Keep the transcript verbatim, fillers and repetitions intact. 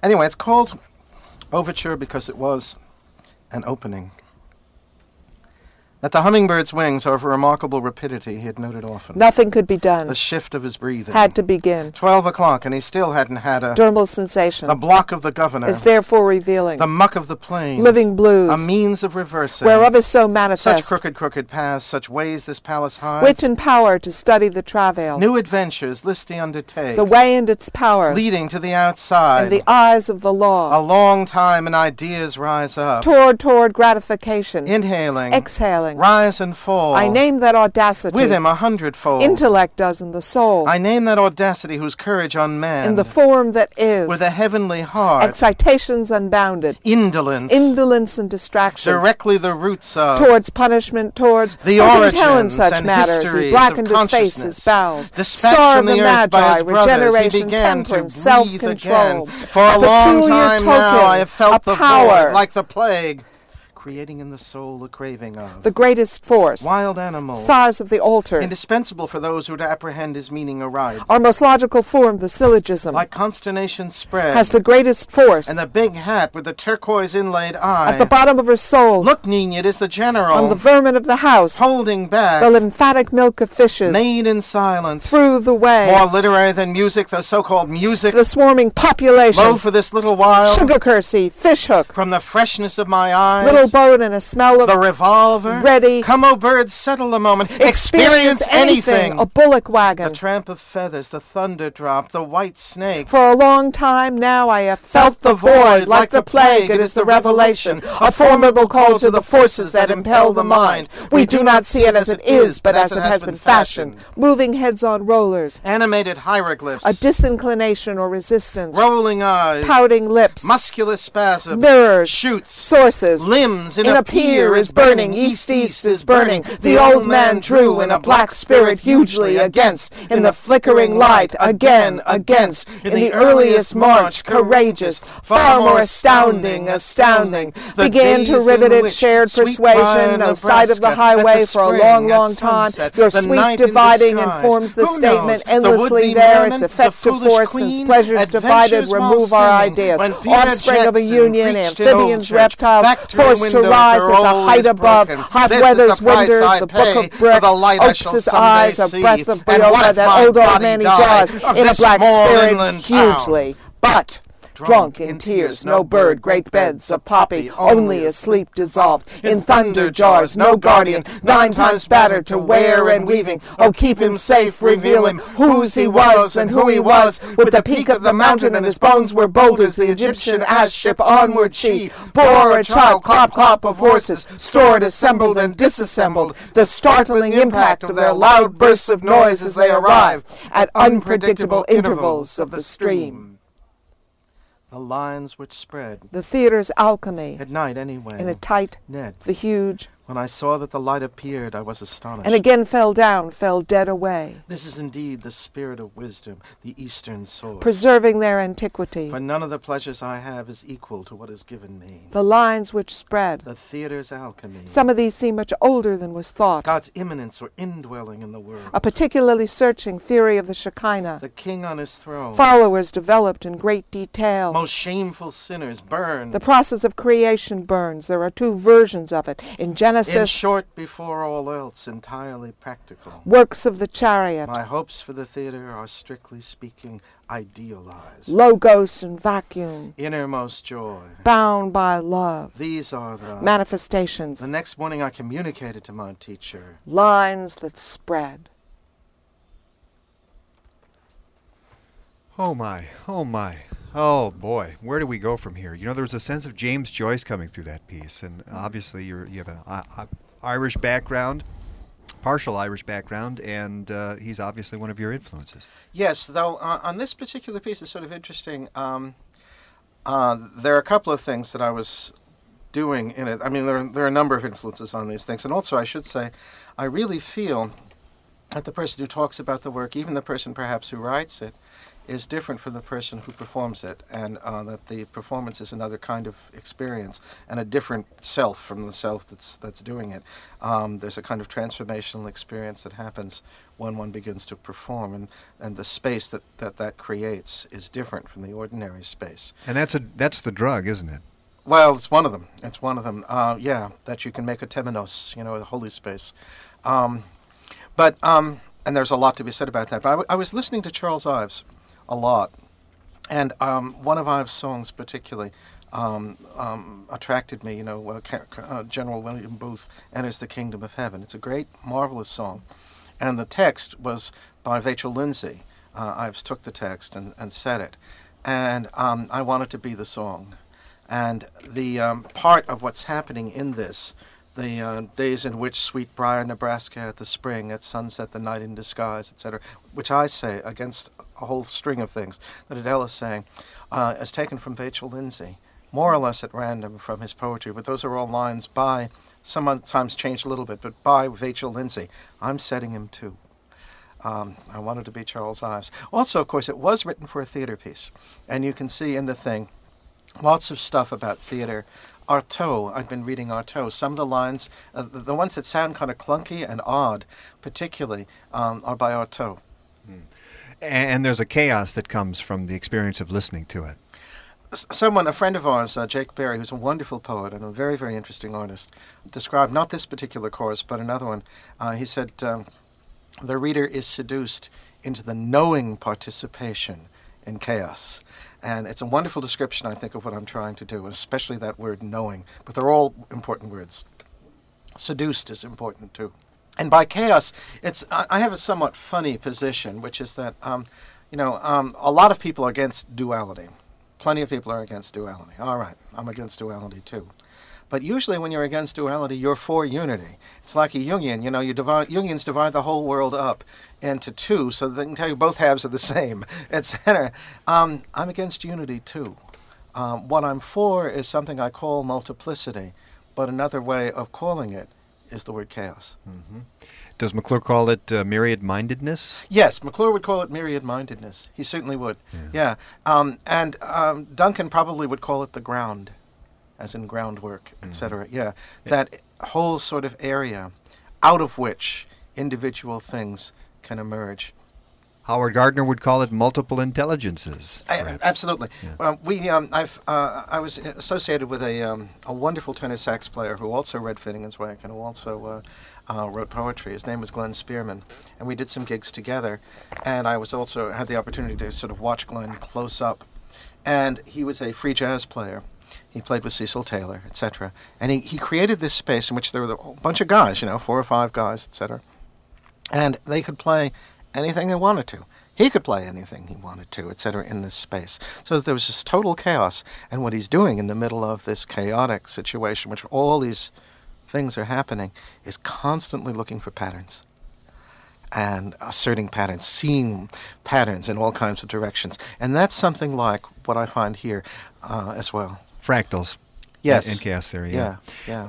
Anyway, it's called Overture because it was an opening. That the hummingbird's wings are of a remarkable rapidity, he had noted often. Nothing could be done. The shift of his breathing. Had to begin. Twelve o'clock, and he still hadn't had a... Dermal sensation. The block of the governor. Is therefore revealing. The muck of the plain. Living blues. A means of reversing. Whereof is so manifest. Such crooked, crooked paths, such ways this palace hides. Wit and power to study the travail. New adventures listy undertake. The way and its power. Leading to the outside. And the eyes of the law. A long time and ideas rise up. Toward, toward gratification. Inhaling. Exhaling. Rise and fall. I name that audacity. With him a hundredfold. Intellect does in the soul. I name that audacity whose courage unmanned. In the form that is. With a heavenly heart. Excitations unbounded. Indolence. Indolence and distraction. Directly the roots of. Towards punishment, towards. The Who origins can tell in such and matters. He histories blackened of his face, his bowels. Dispatched Star from of the the earth by Magi, his brothers, regeneration, he began temperance, to self-control. breathe again. For a, a long time token, now I have felt a the power. void, like the plague, creating in the soul a craving of. The greatest force. Wild animals. Size of the altar. Indispensable for those who to apprehend his meaning aright. Our most logical form, the syllogism. Like consternation spread. Has the greatest force. And the big hat with the turquoise inlaid eye. At the bottom of her soul. Look, Nina, it is the general. On the vermin of the house. Holding back. The lymphatic milk of fishes. Made in silence. Through the way. More literary than music, the so-called music. The swarming population. Lo, for this little while. Sugar cursey, fish hook. From the freshness of my eyes. Little boat and a smell of the revolver. Ready. Come, O birds, settle a moment. Experience, Experience anything. anything. A bullock wagon. The tramp of feathers, the thunder drop, the white snake. For a long time now I have felt, felt the void, like the plague. It is the revelation, a formidable call to the forces that impel the mind. We do not see it as it is, but as it has been fashioned. Moving heads on rollers. Animated hieroglyphs. A disinclination or resistance. Rolling eyes. Pouting lips. Muscular spasm. Mirrors. Shoots. Sources. Limbs. In, in a, a pier is burning. East east is burning. The old man drew in a black spirit hugely against. In the flickering light, again, against. In the earliest march, courageous. Far more astounding, astounding. Began to rivet it, shared persuasion. No sight of the highway for a long, long time. Your sweet dividing informs the statement. Endlessly there, its effective force, since pleasures divided remove our ideas. Offspring of a union, amphibians, reptiles, forced to rise as a height above. Hot weather's winters, the book of brick, Oakes' eyes, a breath of Briola, that old old man he jaws, in a black spirit, hugely. But drunk in tears, no bird, great beds of poppy, only asleep dissolved, in thunder jars, no guardian, nine times battered to wear and weaving. Oh, keep him safe, reveal him, whose he was and who he was, with the peak of the mountain and his bones were boulders, the Egyptian ass ship onward she bore a child, clop clop of horses, stored, assembled, and disassembled, the startling impact of their loud bursts of noise as they arrive at unpredictable intervals of the stream. The lines which spread. The theater's alchemy. At night, anyway. In a tight, Ned. The huge. When I saw that the light appeared, I was astonished. And again fell down, fell dead away. This is indeed the spirit of wisdom, the eastern source. Preserving their antiquity. For none of the pleasures I have is equal to what is given me. The lines which spread. The theater's alchemy. Some of these seem much older than was thought. God's immanence or indwelling in the world. A particularly searching theory of the Shekinah. The king on his throne. Followers developed in great detail. Most shameful sinners burned. The process of creation burns. There are two versions of it. In Genesis. In short, before all else, entirely practical. Works of the chariot. My hopes for the theater are, strictly speaking, idealized. Logos and vacuum. Innermost joy. Bound by love. These are the manifestations. The next morning I communicated to my teacher. Lines that spread. Oh my, oh my. Oh boy, where do we go from here? You know, there was a sense of James Joyce coming through that piece, and obviously you're, you have an uh, uh, Irish background, partial Irish background, and uh, he's obviously one of your influences. Yes, though uh, on this particular piece it's sort of interesting. Um, uh, there are a couple of things that I was doing in it. I mean, there are, there are a number of influences on these things, and also I should say, I really feel that the person who talks about the work, even the person perhaps who writes it, is different from the person who performs it, and uh, that the performance is another kind of experience and a different self from the self that's that's doing it. Um, there's a kind of transformational experience that happens when one begins to perform, and, and the space that, that that creates is different from the ordinary space. And that's a that's the drug, isn't it? Well, it's one of them. It's one of them. Uh, yeah, that you can make a temenos, you know, a holy space. Um, but um, and there's a lot to be said about that. But I, w- I was listening to Charles Ives a lot, and um, one of Ives' songs particularly um, um, attracted me. You know, uh, Ca- uh, General William Booth enters the kingdom of heaven. It's a great, marvelous song, and the text was by Vachel Lindsay. Uh, Ives took the text and, and said it, and um, I wanted to be the song. And the um, part of what's happening in this, the uh, days in which Sweetbriar, Nebraska at the spring, at sunset the night in disguise, et cetera, which I say against a whole string of things that Adele is saying, uh, is taken from Vachel Lindsay, more or less at random from his poetry, but those are all lines by, sometimes changed a little bit, but by Vachel Lindsay. I'm setting him too. Um, I wanted to be Charles Ives. Also, of course, it was written for a theater piece, and you can see in the thing lots of stuff about theater. Artaud, I've been reading Artaud. Some of the lines, uh, the, the ones that sound kind of clunky and odd, particularly, um, are by Artaud. Mm. And there's a chaos that comes from the experience of listening to it. S- someone, a friend of ours, uh, Jake Berry, who's a wonderful poet and a very, very interesting artist, described not this particular chorus, but another one. Uh, he said, um, the reader is seduced into the knowing participation in chaos. And it's a wonderful description, I think, of what I'm trying to do, especially that word knowing. But they're all important words. Seduced is important, too. And by chaos, it's I, I have a somewhat funny position, which is that, um, you know, um, a lot of people are against duality. Plenty of people are against duality. All right, I'm against duality, too. But usually when you're against duality, you're for unity. It's like a Jungian, you know, you divide, Jungians divide the whole world up into two so that they can tell you both halves are the same, et cetera. Um, I'm against unity, too. Um, what I'm for is something I call multiplicity, but another way of calling it is the word chaos. Mm-hmm. Does McClure call it uh, myriad-mindedness? Yes, McClure would call it myriad-mindedness. He certainly would. Yeah. yeah. Um, and um, Duncan probably would call it the ground, as in groundwork, et cetera. Mm-hmm. Yeah, that whole sort of area out of which individual things can emerge. Howard Gardner would call it multiple intelligences. I, absolutely. Yeah. Well, we, um, I've, uh, I was associated with a, um, a wonderful tenor sax player who also read Finnegan's Wake and who also uh, uh, wrote poetry. His name was Glenn Spearman, and we did some gigs together. And I was also had the opportunity to sort of watch Glenn close up. And he was a free jazz player. He played with Cecil Taylor, et cetera. And he, he created this space in which there were a bunch of guys, you know, four or five guys, et cetera. And they could play anything they wanted to. He could play anything he wanted to, et cetera, in this space. So there was this total chaos. And what he's doing in the middle of this chaotic situation, which all these things are happening, is constantly looking for patterns and asserting patterns, seeing patterns in all kinds of directions. And that's something like what I find here uh, as well. Fractals. Yes. In chaos theory, yeah. yeah. Yeah.